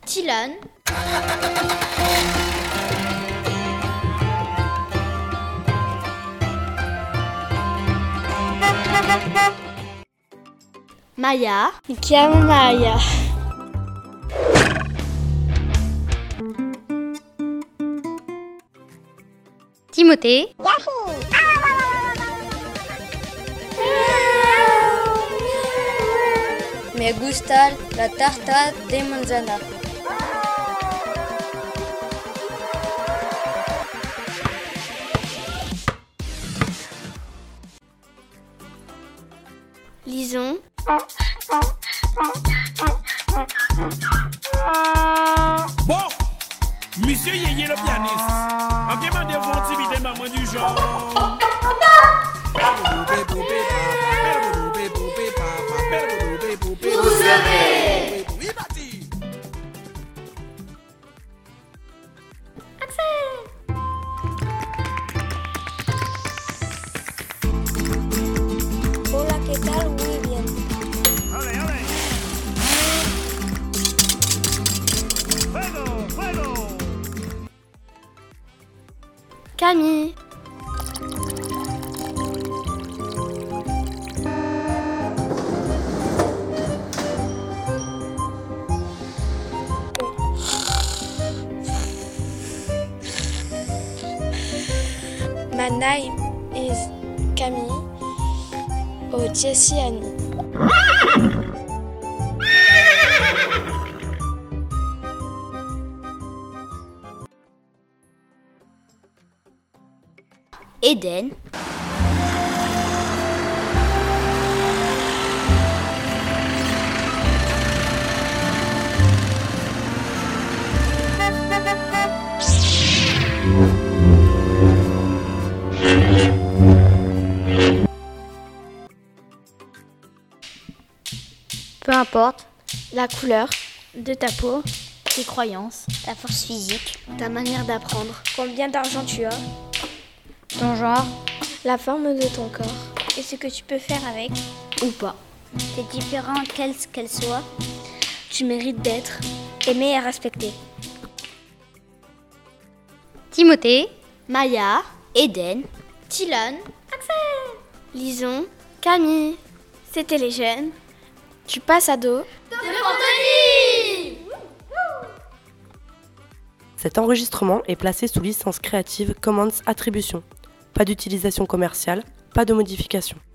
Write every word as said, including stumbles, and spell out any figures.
Tylone, Maya, Mi chiamo Maya. Timothée, Me gusta la tarta de manzana. Lison, Bon, monsieur Yéyé le pianiste, en demandant des activités maman du genre. vous aurez Oui, bâti. Hola, ¿qué tal? Muy bien. Allez, allez. Fuego, fuego. Camille, My name is Camille or Jessie Annie. Eden, peu importe La couleur, de ta peau, tes croyances, Ta force physique. ta manière d'apprendre, combien d'argent tu as, ton genre la forme de ton corps, Et ce que tu peux faire avec. ou pas. T'es différent, quelle qu'elle soit. tu mérites d'être aimé et respecté. Timothée, Maya, Eden, Tylone, Lison, Camille, c'était les jeunes. Tu passes à dos. Cet enregistrement est placé sous licence Creative Commons Attribution. Pas d'utilisation commerciale, pas de modification.